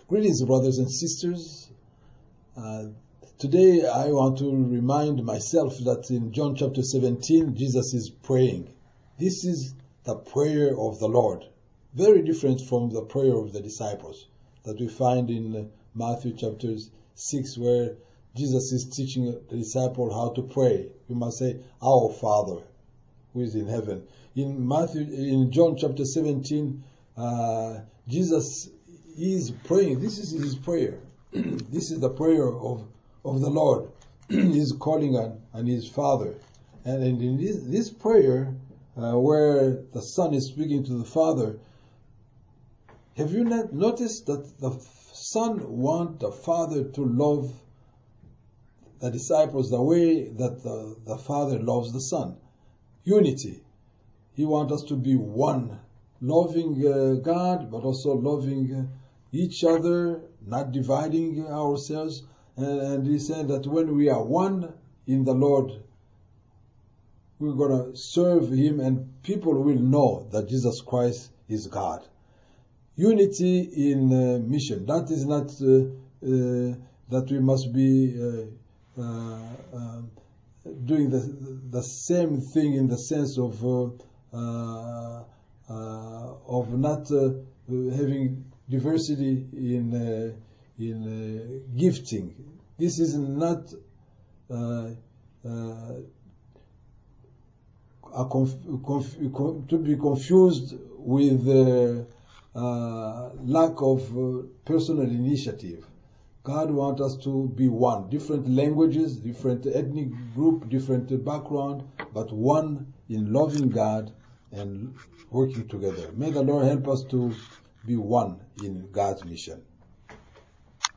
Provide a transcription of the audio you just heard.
Greetings, brothers and sisters. Today I want to remind myself that in John chapter 17, Jesus is praying. This is the prayer of the Lord, very different from the prayer of the disciples that we find in Matthew chapter 6, where Jesus is teaching the disciple how to pray. You must say, "Our Father who is in heaven." In John chapter 17, Jesus is praying. This is his prayer. This is the prayer of the Lord. He's calling on his Father. And in this prayer, where the Son is speaking to the Father, have you not noticed that the Son wants the Father to love the disciples the way that the Father loves the Son? Unity. He wants us to be one, loving God, but also loving each other, not dividing ourselves. And he said that when we are one in the Lord, we're going to serve him and people will know that Jesus Christ is God. Unity in mission. That is not that we must be doing the same thing in the sense of not having diversity in gifting. This is not to be confused with lack of personal initiative. God wants us to be one. Different languages, different ethnic group, different background, but one in loving God and working together. May the Lord help us to be one in God's mission.